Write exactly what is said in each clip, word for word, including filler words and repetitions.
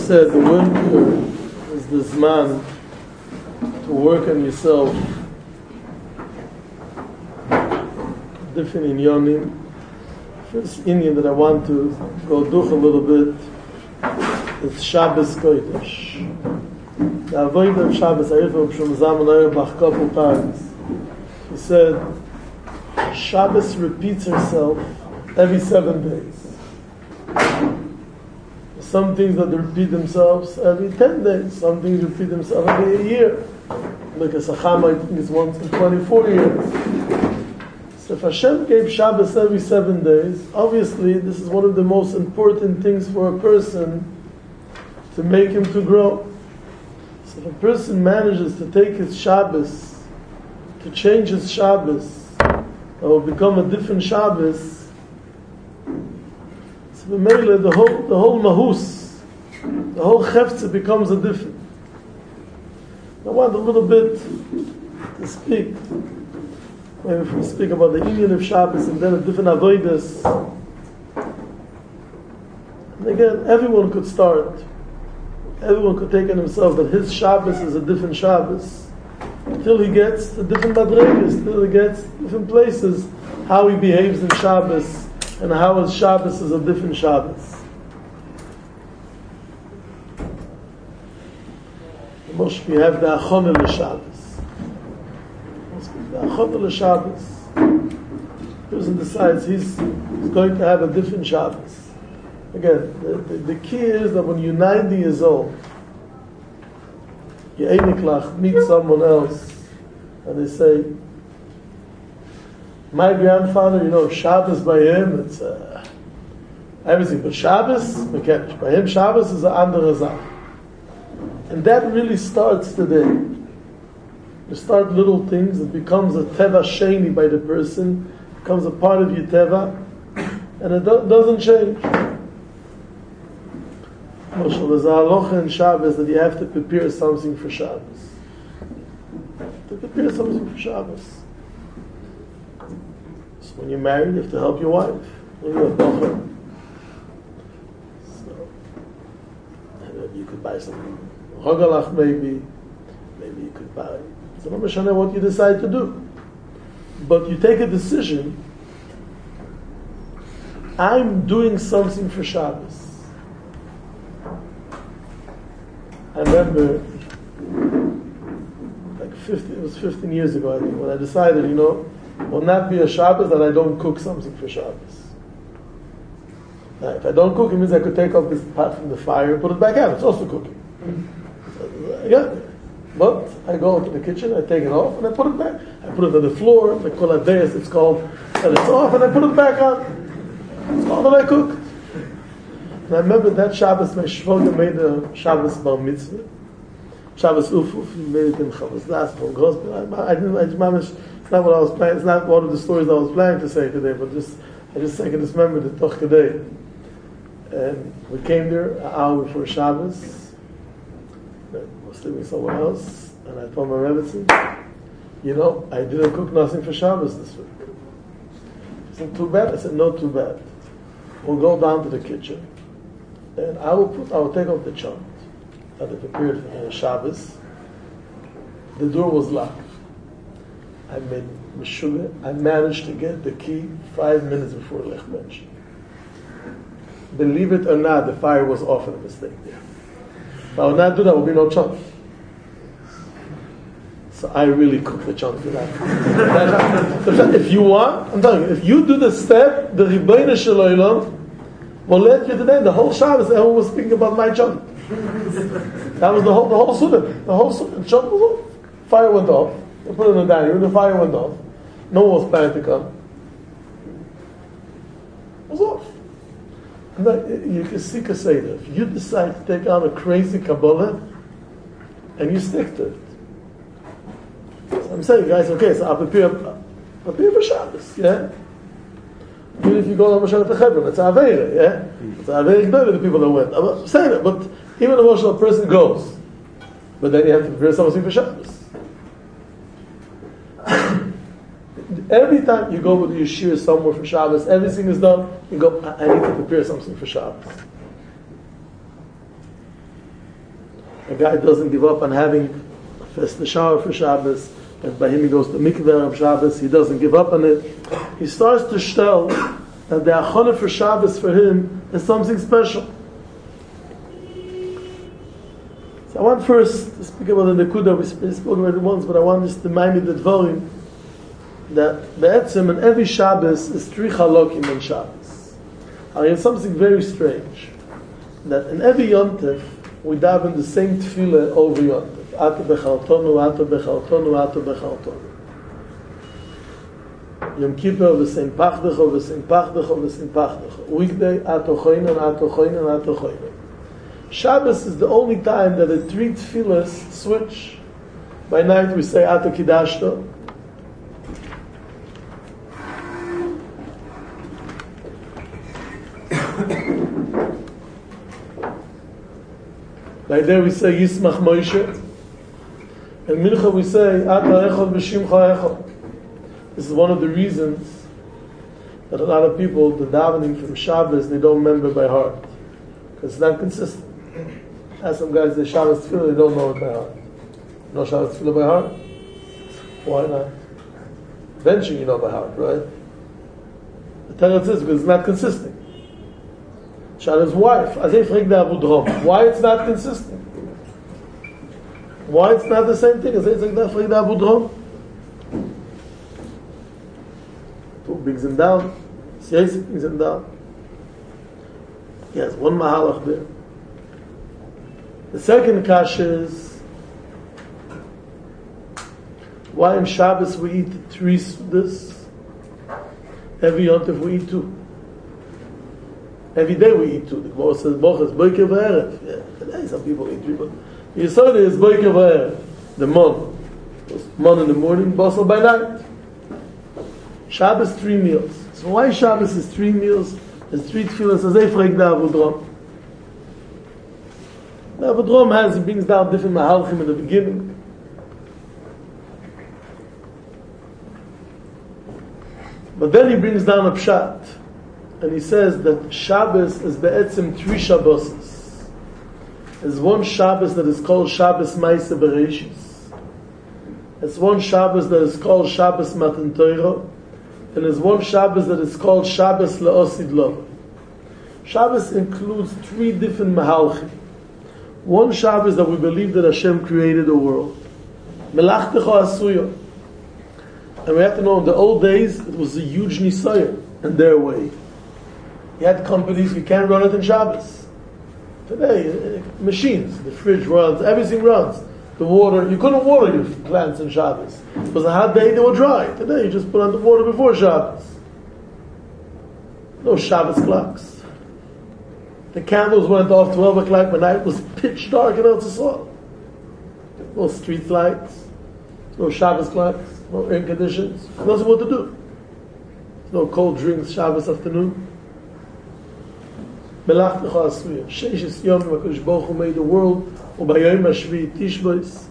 said, the winter is this man to work on yourself. Different inyanim. First Indian that I want to go do a little bit is Shabbos Kodesh. The avodah of Shabbos, I heard from Shlomo Zalman Auerbach a couple times. He said, Shabbos repeats herself every seven days. Some things that repeat themselves every ten days. Some things repeat themselves every a year. Like a Sachama, I think it's once in twenty-four years. So if Hashem gave Shabbos every seven days, obviously this is one of the most important things for a person to make him to grow. So if a person manages to take his Shabbos, to change his Shabbos, or will become a different Shabbos, so the Mele, the whole the whole mahus, the whole chefza becomes a different. I want a little bit to speak. Maybe if we speak about the Indian of Shabbos and then a different avodas. And again, everyone could start. Everyone could take on himself that his Shabbos is a different Shabbos. Till he gets to different madregas, till he gets different places, how he behaves in Shabbos, and how his Shabbos is a different Shabbos. Moshe, we have the Achonah l'Shabbos. The Achonah l'Shabbos. The person decides he's, he's going to have a different Shabbos. Again, the, the, the key is that when you're ninety years old, you einiklach meet someone else, and they say, my grandfather, you know, Shabbos by him, it's uh, everything. But Shabbos, mekenish. By him, Shabbos is an andere Sache. And that really starts today. You start little things, it becomes a teva sheni by the person, becomes a part of your teva, and it do- doesn't change. Moshe, there's a halacha in Shabbos that you have to prepare something for Shabbos. To prepare something for Shabbos. So when you're married, you have to help your wife. When you're a bocher. So you could buy some Hogalach maybe. Maybe you could buy. So no matter what you decide to do. But you take a decision. I'm doing something for Shabbos. I remember, like fifteen, it was fifteen years ago, I think, when I decided, you know, it will not be a Shabbos that I don't cook something for Shabbos. Now, if I don't cook, it means I could take off this pot from the fire and put it back out. It's also cooking. So, yeah. But I go into the kitchen, I take it off, and I put it back. I put it on the floor, like koladeus, it's called, and it's off, and I put it back on. It's all that I cooked. And I remember that Shabbos, my shvoga made a Shabbos bar mitzvah. Shabbos ufuf, he made it in Chavos Das, from Gospel. I, I didn't, I just, it's not what I was planning, it's not one of the stories I was planning to say today, but just, I just I can just remember the Toch Kedei. And we came there an hour before Shabbos. I was sleeping somewhere else, and I told my Rebbetzin, you know, I didn't cook nothing for Shabbos this week. He said, too bad? I said, no, too bad. We'll go down to the kitchen. And I will put, I will take off the chant that I prepared for Shabbos. The door was locked. I made Meshuggah. I managed to get the key five minutes before Lech Mensch. Believe it or not, the fire was off in a mistake there. If I would not do that, there would be no chant. So I really cooked the chant for that. If you want, I'm telling you, if you do the step, the Ribono Shel Olam will let you today. The whole Shabbos, everyone was speaking about my chant. That was the whole, the whole Sunnah. The whole Sunnah. The chant was off. Fire went off. They put it in the dining room. The fire went off. No one was planning to come. It was off. And then you can see Kaseda. If you decide to take on a crazy Kabbalah, and you stick to it. So I'm saying, guys, okay, so I'll prepare, I'll prepare for Shabbos, yeah? Even if you go to Moshe Hebron, it's Aveira, yeah? It's Aveira Gdoli, the people that went. I'm saying it, but even a emotional person goes. But then you have to prepare something for Shabbos. Every time you go with your yeshir somewhere for Shabbos, everything is done, you go, I, I need to prepare something for Shabbos. A guy doesn't give up on having first the shower for Shabbos, and by him he goes to mikveh of Shabbos, he doesn't give up on it. He starts to tell that the achana for Shabbos for him is something special. So I want first to speak about the Nekuda, we spoke about it once, but I want just to remind me the Dvarim, that Be'etzim and every Shabbos is three chalokim in Shabbos. I have something very strange, that in every Yontif, we daven the same tefillah over Yontif. Ata bechaltonu, ata bechaltonu, ata bechaltonu. Yom Kippur, v'sein pachdecho, v'sein pachdecho, v'sein pachdecho. Weekday, ato choinan, ato choinan, ato choinan. Shabbos is the only time that the three tefillahs switch. By night we say ato kidashto. Like there we say Yismach Moshe. And Mincha we say Ata Echad B'Shimcha Echad. This is one of the reasons that a lot of people, the davening from Shabbos, they don't remember by heart. Because it's not consistent. Ask some guys, the Shabbos Tefillah, they don't know it by heart. You know Shabbos Tefillah by heart? Why not? Eventually you know by heart, right? The Teretz is because it's not consistent. Shala's wife, why it's not consistent? Why it's not the same thing? Who brings him down? Yosef brings him down. Yes, one mahalach there. The second kasha is why in Shabbos we eat three this? Every yontif we eat two. Every day we eat two. The Gemara says, Bochas, Boiker v'erev. Yeah, today some people eat three, but the Yisod is Boiker v'erev. The Mon. Mon in the morning, Basel by night. Shabbos, three meals. So why Shabbos is three meals? There's three tefillahs, as they frag the Avodrom. The Avodrom has, he brings down different mahalchim in the beginning. But then he brings down a pshat. And he says that Shabbos is be'etzim three Shabboses. There's one Shabbos that is called Shabbos Maaseh Bereshis. There's one Shabbos that is called Shabbos Matan Torah. And there's one Shabbos that is called Shabbos Le'osid Lo. Shabbos includes three different mahalchim. One Shabbos that we believe that Hashem created the world. Melachtecho Asuyo. And we have to know, in the old days, it was a huge nisayah in their way. You had companies, you can't run it in Shabbos. Today, machines, the fridge runs, everything runs. The water, you couldn't water your plants in Shabbos. It was a hot day, they were dry. Today, you just put on the water before Shabbos. No Shabbos clocks. The candles went off twelve o'clock when night was pitch dark in Eretz Yisrael. No street lights, no Shabbos clocks, no air conditions, nothing what to do. No cold drinks Shabbos afternoon. Melach Lecha Asuya. Sheishis Yom HaKadosh Baruch Hu made the world. Ubayom HaShvi Tishbos.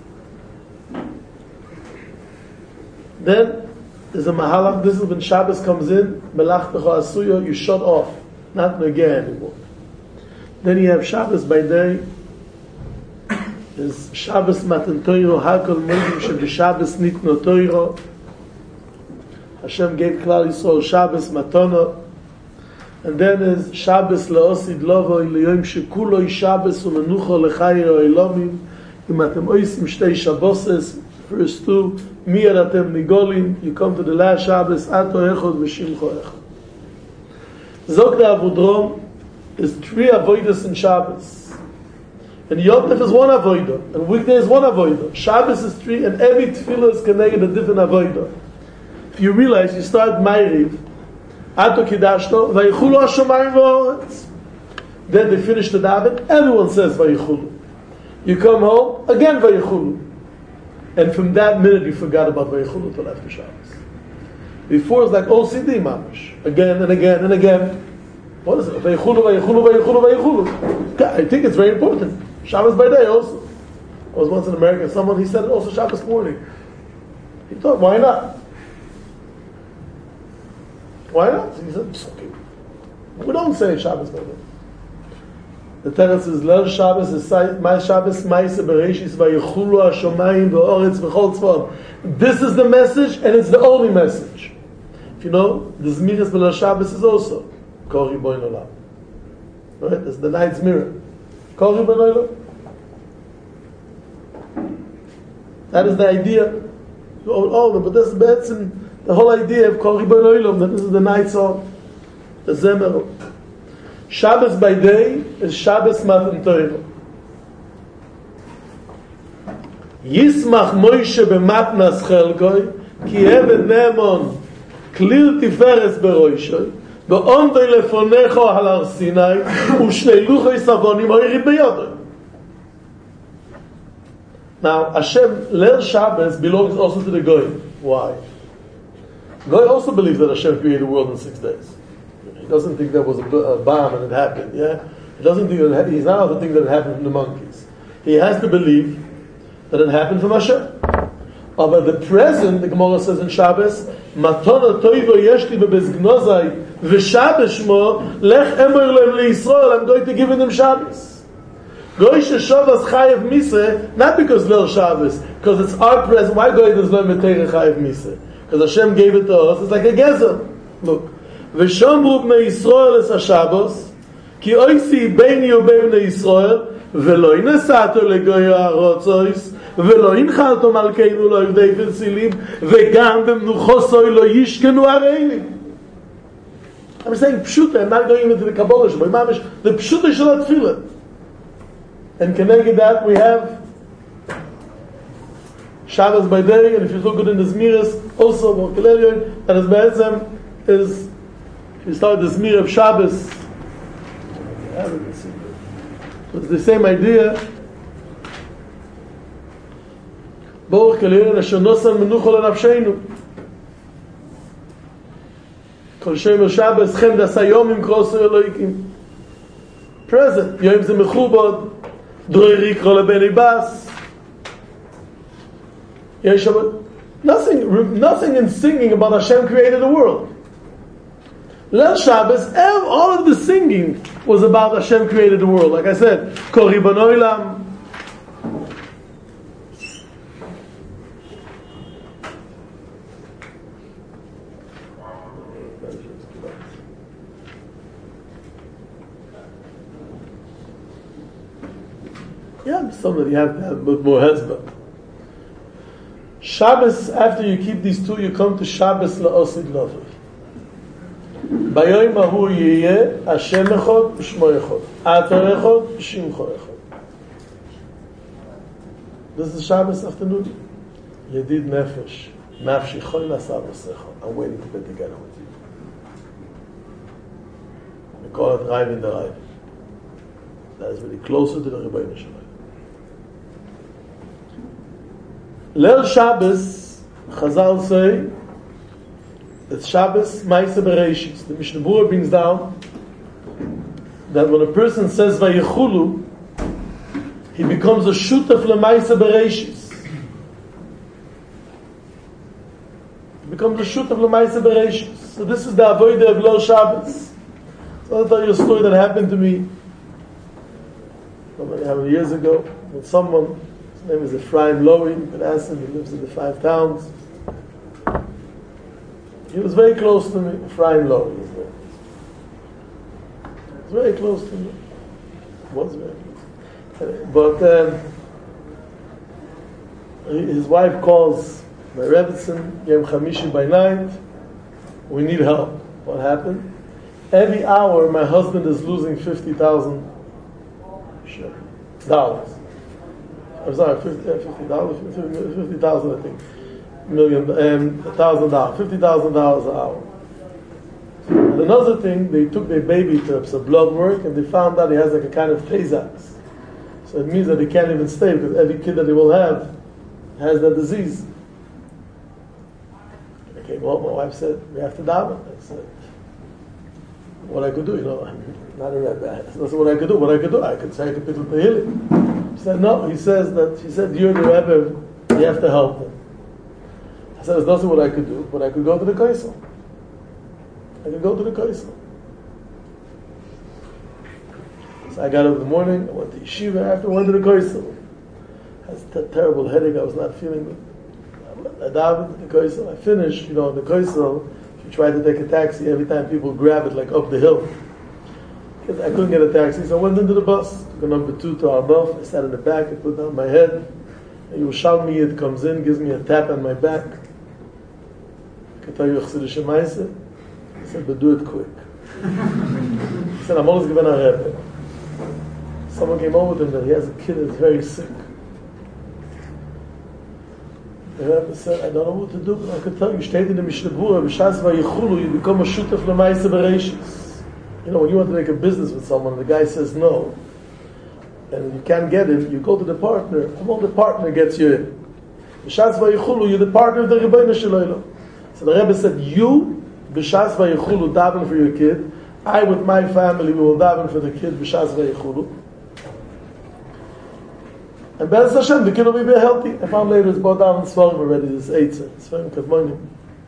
Then there's a mahalach. This is when Shabbos comes in. Melach Lecha Asuya. You shut off, not negeh anymore. Then you have Shabbos by day. There's Shabbos Matan Torah. Hakol Moedim Sheb'Shabbos Nitno Torah. Hashem gave Klal Yisrael Shabbos Matana. And then is Shabbos Le'osid Lovoi Le'yom Shekuloi Shabbos U'menucha L'chayir Ha'olomim Im Atem Oisim Shtei Shabboses. First two, Miyad Atem Nigolim. You come to the last Shabbos, Ato Echod V'Shimcho Echod. Zog the Avodrom is three avodas in Shabbos. And Yom Tov is one avodah. And weekday is one avodah. Shabbos is three, and every tefillah is connected a different avodah. If you realize, you start Ma'ariv, Ato Kidashto, Vayichulu Hashomayim V'Oretz. Then they finish the daven, everyone says Vayichulu. You come home, again Vayichulu. And from that minute you forgot about Vayichulu till after Shabbos. Before it's like O C D mamash. Again and again and again. What is it? Vayichulu, Vayichulu, Vayichulu, Vayichulu. I think it's very important. Shabbos by day also. I was once in America, someone, he said it also Shabbos morning. He thought, why not? Why not? He said, it's okay. We don't say Shabbos by day. The teretz is Leil Shabbos is my Shabbos Maise Bereshis Vayichulu Hashomayim V'Oretz V'Chol Tzvon. This is the message, and it's the only message. If you know, the Zmiris Leil Shabbos is also Kori Boin Olam. Right? It's the night's mirror. Kori Boin Olam. That is the idea. Oh, but this is the whole idea of Kori Boin Olam. That this is the night song, the Zemer. Shabbos by day is Shabbos Matan Torah. Yismach Moshe b'matnas chelkoi ki eved ne'emon klil tiferes beroishoi ve'omdoi lefonecho al har Sinai u'shnei luchoi savonim oirim beyodoi. Now, Hashem, Leil Shabbos belongs also to the Goy. Why? Goy also believes that Hashem created the world in six days. He doesn't think there was a, a bomb and it happened. Yeah, he doesn't think that it, he's not allowed to think that it happened from the monkeys. He has to believe that it happened from Hashem. But the present, the Gemara says in Shabbos, "Matona toivo yeshli bebezgnozai v'Shabbos shmo lech emer lem leYisrael." I'm going to give them Shabbos. Goy sheshavas chayev mise, not because Leil Shabbos, because it's our present. Why Goy does not meteira chayev mise? Because Hashem gave it to us. It's like a gezer. Look. ושומרו בני ישראל את השבוס כי אויסי ביני ובין בני ישראל ולא ינסעתו לגוי הארצויס ולא ינחלתו מלכנו לא יבדי פרסילים וגם במנוחוסוי לא ישכנו הרעילים. I'm saying pshuta, I'm not going into the Kabbalah, but the pshuta shall not feel it. And connected that we have Shabbos by day, and if you look good in the Zmiris, also Mokelelion, that is Be'etzem, is if you start the Zmir of Shabbos, it's the same idea. Baruch Keliyon asher nosan menucha lenafsheinu. Kol shem Shabbos chem dasayomim kroso Eloikim. Present. Yom ze mechubad. Droi rikro lebeni bas. Nothing, nothing in singing about Hashem created the world. Leil Shabbos, all of the singing was about Hashem created the world. Like I said, Kori Boin Olam. Yeah, somebody have to have more heads, but Shabbos, after you keep these two, you come to Shabbos la'osid lovav. ביום ההוא יהיה השם אחד ושמו אחד, אתה אחד ושמך אחד. This is Shabbos afternoon. Yedid nefesh, nafshi choy nasa v'secha. I'm waiting to be together with you. We call it Raiv in the Raiv. That is really closer to the Rebbeinu Shalom. Leil Shabbos, Chazal say, it's Shabbos Maise Bereshis. The Mishnah Berurah brings down that when a person says Vayichulu, he becomes a shutaf leMaise Bereshis. He becomes a shutaf leMaise Bereshis. So this is the avodah of Leil Shabbos. So I'll tell you a story that happened to me how many, how many years ago with someone. His name is Ephraim Lowy. You can ask him. He lives in the Five Towns. He was very close to me, Ephraim Lowy. He was very, he was very close to me. He was very close. But um, his wife calls my Rebbetzin, Yom Chamishi by night. We need help. What happened? Every hour, my husband is losing fifty thousand dollars. I'm sorry, fifty dollars, fifty thousand, I think. Million, um, a thousand dollars, fifty thousand dollars an hour. And another thing, they took their baby to some blood work, and they found out he has like a kind of Tay-Sachs. So it means that they can't even stay because every kid that they will have has that disease. I came home, my wife said, "We have to daven." I said, "What I could do, you know, I'm not a rabbi." That's what I could do. What I could do, I could say I could pick up the healing. She said, "No." He says that. She said, "You're the rabbi. You have to help them." I said, "There's nothing what I could do, but I could go to the Kaisel. I could go to the Kaisel." So So I got up in the morning, I went to yeshiva, after I went to the koisel. I had a terrible headache, I was not feeling good. I davened at the koisel, I finished, you know, the koisel, if you try to take a taxi, every time people grab it like up the hill. I couldn't get a taxi, so I went into the bus. Took a number two to our bus. I sat in the back, I put down my head. And Yerushalmi Yid comes in, gives me a tap on my back. I can tell you Chassidische Maaseh. He said, but do it quick. He said, I'm always giving a Rebbe. Someone came over to him that he has a kid that's very sick. The Rebbe said, I don't know what to do, but I could tell you, steht in the Mishnah Berurah, B'shas vayichulu, you become a shutef l'maaseh bereishis. You know, when you want to make a business with someone, the guy says no, and you can't get him, you go to the partner, and well, the partner gets you in. B'shas vayichulu, you're the partner of the Rebbeinu Shalom. So the Rebbe said, you, b'shas vayichulu, daven for your kid. I, with my family, we will daven for the kid, b'shas vayichulu. And Be'ez Hashem, the kid will be very healthy. I found later it's brought down in Svarim already, this Eitzah. It's very Kadmonim.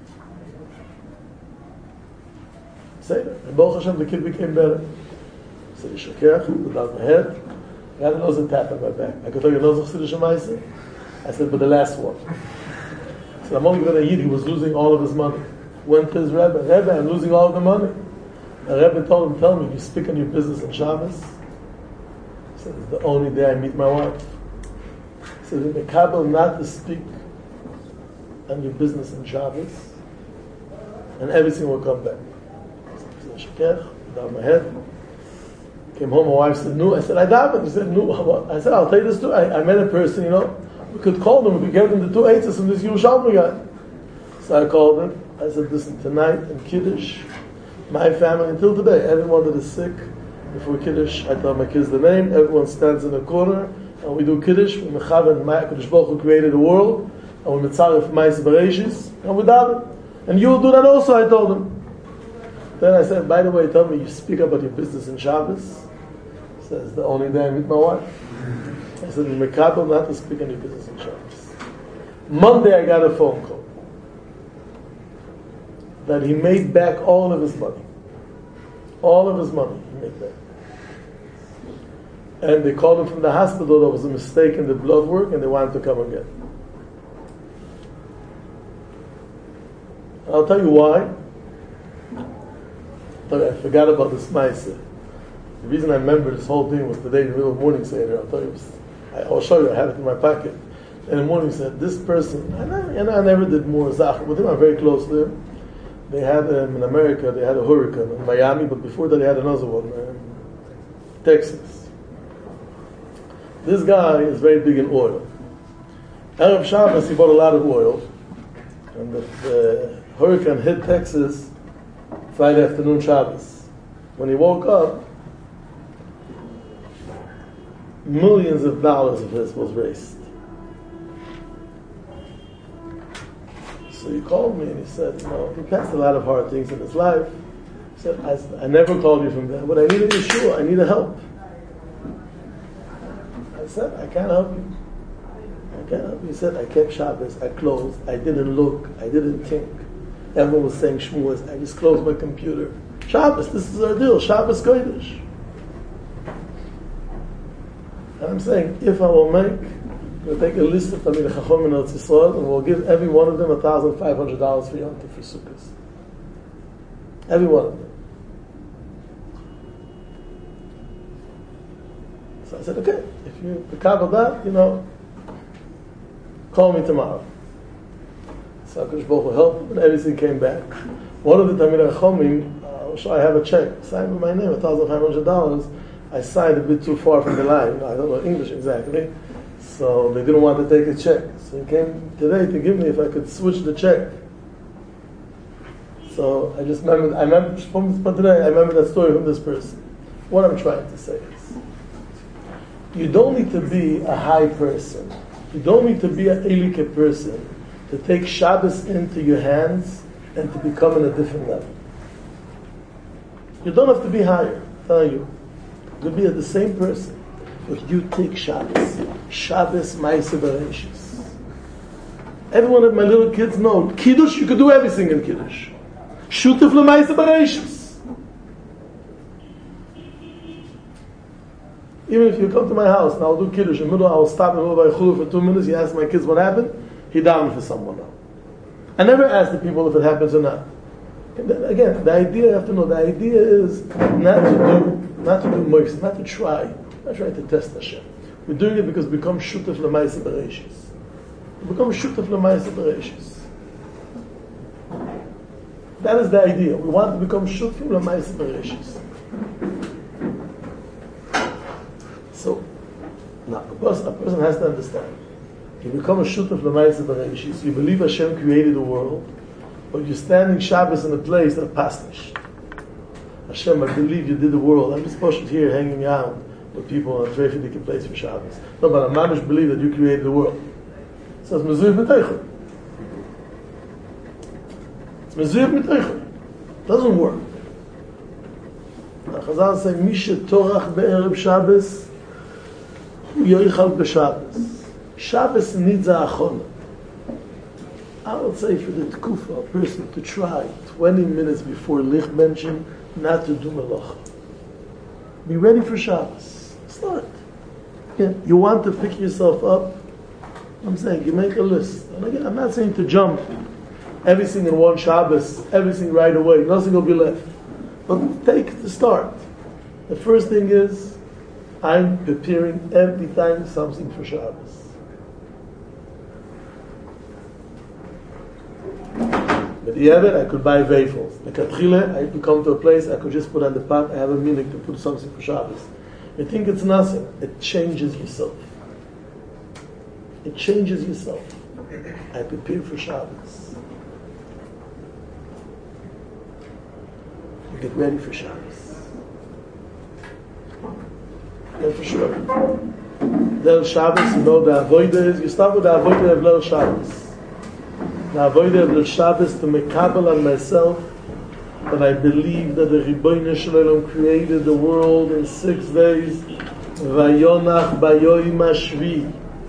Say that. And Baruch Hashem, the kid became better. I said, Yishakech, put down my head. I had a nose and tap on my back. I could tell you a nose of Chassidische Maaseh. I said, but the last one. I said, I'm only going to eat. He was losing all of his money. Went to his Rebbe. Rebbe, I'm losing all of the money. The Rebbe told him, tell me, you speak on your business on Shabbos? He said, it's the only day I meet my wife. He said, in the Kabbalah not to speak on your business on Shabbos, and everything will come back. Shekech, down my head. Came home, my wife said, no. I said, I davened. He said, no. I said, I'll tell you this too. I, I met a person, you know, we could call them, we could give them the two eights from this Yerushalmi guy. So I called him. I said, listen, tonight in Kiddush, my family, until today, everyone that is sick, before Kiddush, I tell my kids the name, everyone stands in a corner, and we do Kiddush, we mechaven, Kadosh Baruch Hu created the world, and we mitzaref Maaseh Bereishis, and we daven. And you will do that also, I told him. Then I said, by the way, tell me, you speak about your business in Shabbos? He says, the only day I meet my wife. I said, in Mekabel, not to speak on your business in Shabbos. Monday, I got a phone call that he made back all of his money. All of his money he made back. And they called him from the hospital, there was a mistake in the blood work, and they wanted to come again. I'll tell you why. I forgot about this Maaseh. The reason I remember this whole thing was the day in the middle of morning Seder. I'll tell you, I, I'll show you, I have it in my pocket. In the morning, he said, this person, and I, and I never did more Zach, with him I'm very close to him. They had, um, in America, they had a hurricane in Miami, but before that they had another one, um, Texas. This guy is very big in oil. Erev Shabbos, he bought a lot of oil, and the, the hurricane hit Texas Friday afternoon Shabbos. When he woke up, millions of dollars of his was raised. So he called me and he said, you know, he passed a lot of hard things in his life. He said, I, I never called you from there, but I need a Yeshua, I need a help. I said, I can't help you. I can't help you. He said, I kept Shabbos, I closed, I didn't look, I didn't think. Everyone was saying Shmuas. I just closed my computer. Shabbos, this is our deal. Shabbos Kodesh. And I'm saying, if I will make, we'll take a list of Talmidei Chacham in Eretz Yisrael, and we'll give every one of them a thousand five hundred dollars for Yom Tov for Sukkot. Every one of them. So I said, okay, if you recover that, you know, call me tomorrow. So Kadosh Baruch Hu helped, and everything came back. One of the Talmidei Chachamim, uh, sure, I have a check signed with my name, a thousand five hundred dollars. I signed a bit too far from the line. You know, I don't know English exactly, so they didn't want to take a check. So he came today to give me if I could switch the check. So I just remember. I remember from today. I remember that story from this person. What I'm trying to say is, you don't need to be a high person. You don't need to be an elike person to take Shabbos into your hands and to become on a different level. You don't have to be higher. I'm telling you, you can be the same person, but you take Shabbos. Shabbos Maaseh Bereishis. Every one of my little kids know Kiddush. You could do everything in Kiddush. Shutef l'Maaseh Bereishis. Even if you come to my house and I'll do Kiddush, in the middle I'll stop in the middle of Chulu for two minutes, you ask my kids what happened, he davened for someone now. I never ask the people if it happens or not. And then, again, the idea, you have to know, the idea is not to do, not to do moiks, not to try, not trying to test Hashem. We're doing it because we become shutaf l'maisa bereshis. We become shutaf l'maisa bereshis. That is the idea. We want to become shutaf l'maisa bereshis. So, now, a person, a person has to understand. You become a shutaf l'maisa bereshis. You believe Hashem created the world, but you're standing Shabbos in a place that pastish. Hashem, I believe you did the world. I'm just pushing here, hanging out with people in a very different place for Shabbos. No, but I mamish believe that you created the world. So it's mezuyah b'teichel. It's mezuyah b'teichel. Doesn't work. Now, Chazal say, Misha torach be'erev Shabbos, hu yoichal b'Shabbos. Shabbos needs a achona. I would say for the tkufa, a person to try twenty minutes before lich benching not to do melacha. Be ready for Shabbos. Start. Yeah. You want to pick yourself up? I'm saying you make a list. And again, I'm not saying to jump everything in one Shabbos, everything right away. Nothing will be left. But take the start. The first thing is I'm preparing every time something for Shabbos. But the other, I could buy wafels. Like Atchile, I could come to a place, I could just put on the pot, I have a minute to put something for Shabbos. You think it's nothing. It changes yourself. It changes yourself. I prepare for Shabbos. You get ready for Shabbos. Yeah, for sure. Leil Shabbos, you know the avodah is, you start with the avodah of Leil Shabbos. The avodah of Leil Shabbos to make kabel on myself that I believe that the Ribono Shel Olam created the world in six days. Vayonach bayoyim hashvi.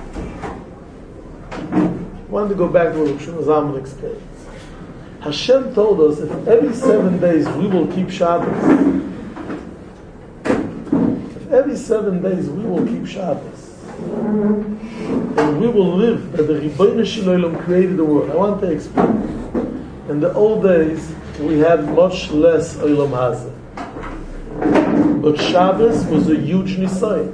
I wanted to go back to what Shlomo Zalman explains. Hashem told us if every seven days we will keep Shabbos, if every seven days we will keep Shabbos, and we will live that the Ribono Shel Olam created the world. I want to explain. In the old days, we had much less Olam Hazeh. But Shabbos was a huge nisayon.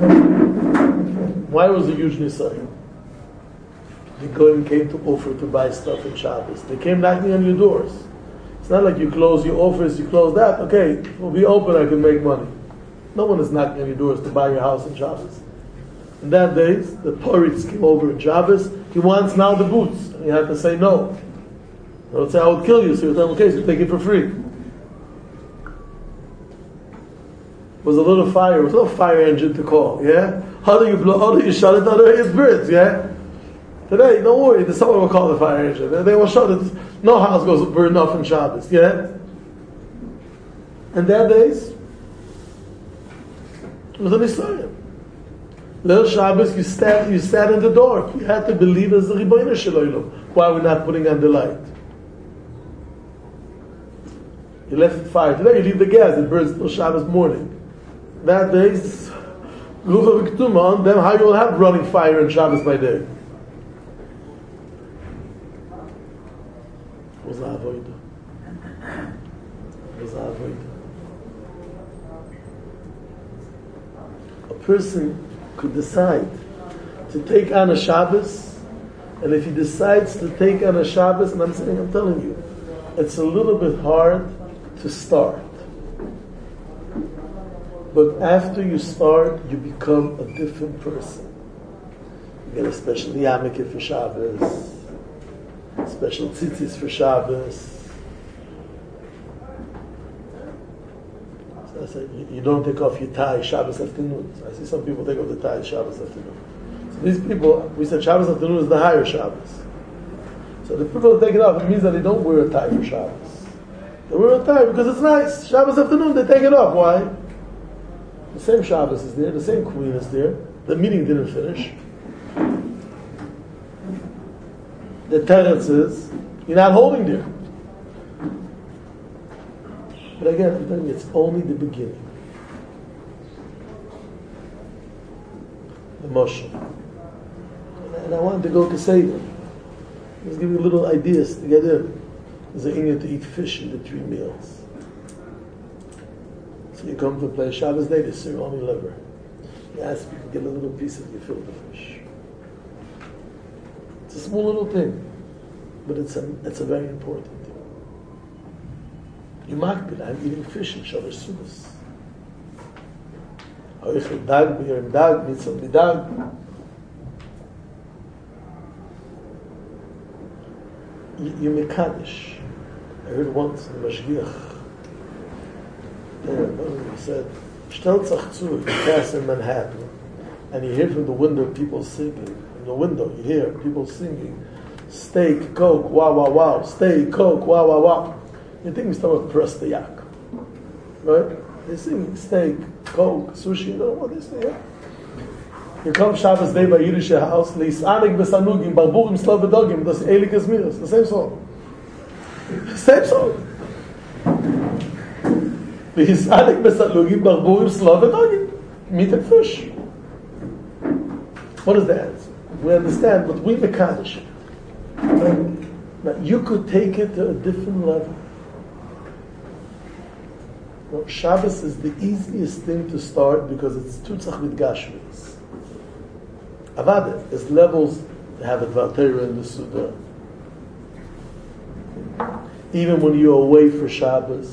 Why was it a huge nisayon? The Goyim came to offer to buy stuff in Shabbos. They came knocking on your doors. It's not like you close your office, you close that. Okay, we'll be open, I can make money. No one is knocking on your doors to buy your house in Shabbos. In that days, the Poritz came over in Shabbos. He wants now the boots. And you have to say no. They would say, I would kill you. So you tell them, okay, so you take it for free. It was a little fire. It was a little fire engine to call, yeah? How do you blow? How do you shut it? How do it burns, yeah? Today, don't worry. Someone will call the fire engine. They will shut it. No house goes burned off in Shabbos, yeah? In that days, it was an Israel. Leil Shabbos, you sat, you sat in the dark. You had to believe as the Ribono Shel Olam. Why are we not putting on the light? You left the fire. Today you leave the gas. It burns till Shabbos morning. That days, Lucha v'Ktuma on them. How you will have running fire in Shabbos by day? Was the avodah? Was the avodah? A person could decide to take on a Shabbos, and if he decides to take on a Shabbos, and I'm saying, I'm telling you, it's a little bit hard to start. But after you start, you become a different person. You get a special yarmulke for Shabbos, special tzitzis for Shabbos. I said, you don't take off your tie Shabbos afternoon. I see some people take off the tie Shabbos afternoon. So these people, we said Shabbos afternoon is the higher Shabbos. So the people that take it off, it means that they don't wear a tie for Shabbos. They wear a tie because it's nice. Shabbos afternoon, they take it off. Why? The same Shabbos is there, the same queen is there. The meeting didn't finish. The teretz is, you're not holding there. But again, I'm telling you, it's only the beginning. the Moshe. And I wanted to go to Seder. Just give you little ideas to get in. There's an Indian to eat fish in the three meals. So you come to play Shabbos day, they serve only liver. You ask if you can get a little piece of gefilte fish. It's a small little thing, but it's a, it's a very important thing. You makbid, I'm eating fish in Shalosh Sudas. Oichel dag, b'yerim dag, mitzvah b'dag. You mekadosh. I heard once in the Mashgiach, there, he said, "Stell sich zu, you pass in Manhattan, and you hear from the window people singing. From the window, you hear people singing, steak, coke, wow, wow, wow, steak, coke, wow, wow, wow. You think we start with Prostayak, right? They sing steak, coke, sushi, you know what they say? Yeah? You come Shabbos day by Yiddish house, Leis'anik besanugim, barburim slavedogim, das Eli Kazmiras, the same song. The same song. Leis'anik besanugim, barburim slavedogim, meat and fish. What is the answer? We understand, but we mekadosh it. Now, you could take it to a different level. No, Shabbos is the easiest thing to start because it's tutzach with gashmis. Avada, there's levels to have a Dvar Torah in the Suda. Even when you're away for Shabbos,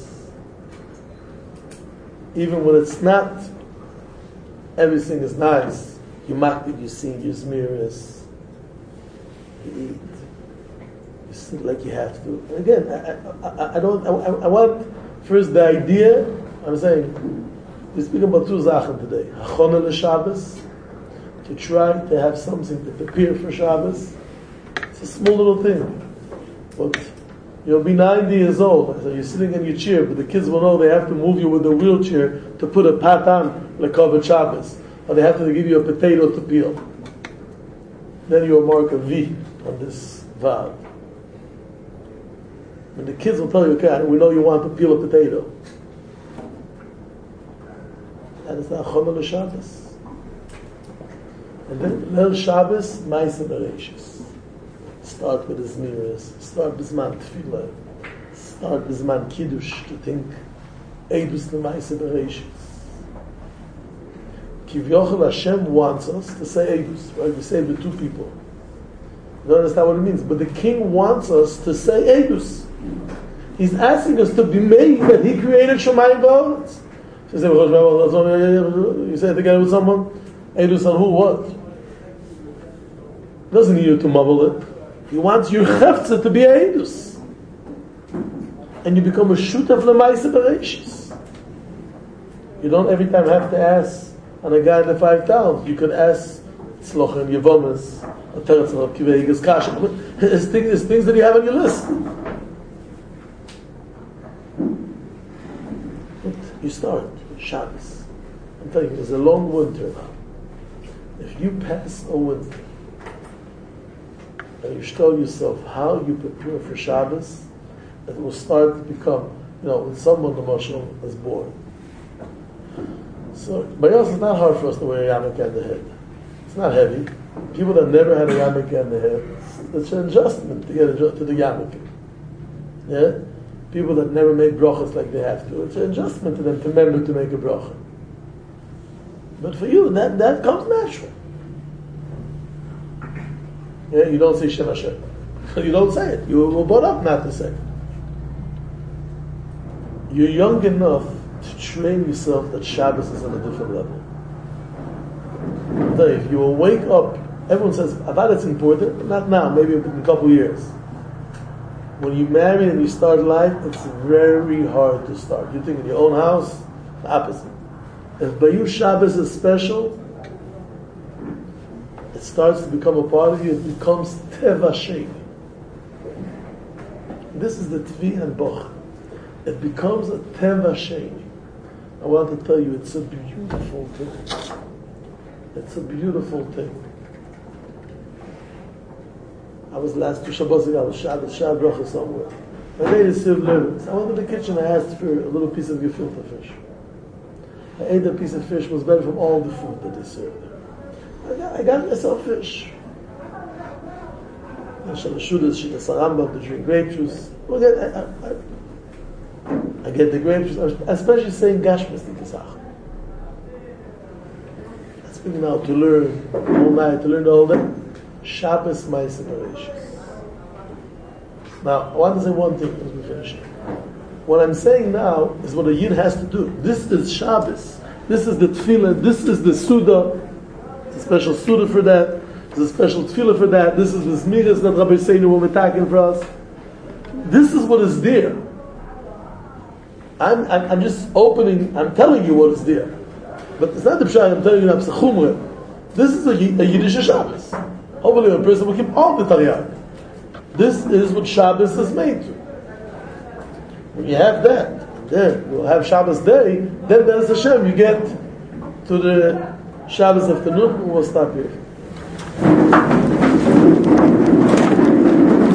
even when it's not, everything is nice, you makbid, you sing your zmiris, you eat, you sit like you have to. And again, I, I, I don't, I, I want first the idea, I'm saying, we speak about two Sachen today. Hachonah l'Shabbos, to try to have something to prepare for Shabbos. It's a small little thing. But you'll be ninety years old, so you're sitting in your chair, but the kids will know they have to move you with a wheelchair to put a pat on lekavod Shabbos, or they have to give you a potato to peel. Then you'll mark a V on this vav. And the kids will tell you, okay, we know you want to peel a potato. That is the Achonah l'Shabbos. And then Leil Shabbos, Ma'aseh Bereishis. Start with his mirrors. Start with Zman Tefillah. Start with Zman Kiddush to think Eidus L'Ma'aseh Bereishis. Kivyochel Hashem wants us to say Eidus. Right? We say it with two people. You don't understand what it means. But the King wants us to say Eidus. He's asking us to be made that He created Shemayim V'Aretz. You say, you say it together with someone? Eidus on who? What? He doesn't need you to mumble it. He wants your chefza to be Eidus. And you become a shutav l'ma'aseh bereishis. You don't every time have to ask on a guy in the five towns. You could ask Tzlochem, Yevomis, a Teretz, Kivei, Yigas, Kasha. There's things, things that you have on your list. But you start Shabbos. I'm telling you, it's a long winter now. If you pass a winter and you show yourself how you prepare for Shabbos, it will start to become, you know, when someone, the Moshe, is born. So, by us, it's not hard for us to wear a yarmulke on the head. It's not heavy. People that never had a yarmulke on the head, it's an adjustment to get adjust to the yarmulke. Yeah? People that never made brachas like they have to, it's an adjustment to them to remember to make a bracha. But for you, that, that comes natural. Yeah, you don't say Shem Hashem. You don't say it. You were brought up not to say it. You're young enough to train yourself that Shabbos is on a different level. So if you will wake up, everyone says, about it's important, but not now, maybe in a couple of years. When you marry and you start life, it's very hard to start. You think in your own house, the opposite. If Bayou Shabbos is special, it starts to become a part of you, it becomes Teva Sheni. This is the Tvi and Boch. It becomes a Teva Sheni. I want to tell you, it's a beautiful thing. It's a beautiful thing. I was last two Shabbos ago, I was Shabbos, Shabbos Bracha somewhere. I made a sieve living. So I went to the kitchen, I asked for a little piece of gefilte fish. I ate that piece of fish, was better from all the food that they served there. I got, I got myself fish. Shalashudas, Shita Saramba, to drink grape juice. Well, I, I, I, I get the grape juice, especially saying Gashmas Nikasach. That's big now to learn all night, to learn the whole day. Shabbos Ma'aseh Bereishis. Now, I want to say one thing as we finish it. What I'm saying now is what a Yid has to do. This is Shabbos. This is the Tefillah. This is the Suda. It's a special Suda for that. There's a special Tefillah for that. This is the Zmiras that Rabbi Seinu will be talking for us. This is what is there. I'm, I'm, I'm just opening, I'm telling you what is there. But it's not the Pshah, I'm telling you I'm Sechumre. This is a, a Yiddish Shabbos. Hopefully a person will keep all the Taryag. This is what Shabbos is made to. When you have that, then you'll have Shabbos day, then there's Hashem, you get to the Shabbos afternoon, and we'll stop here.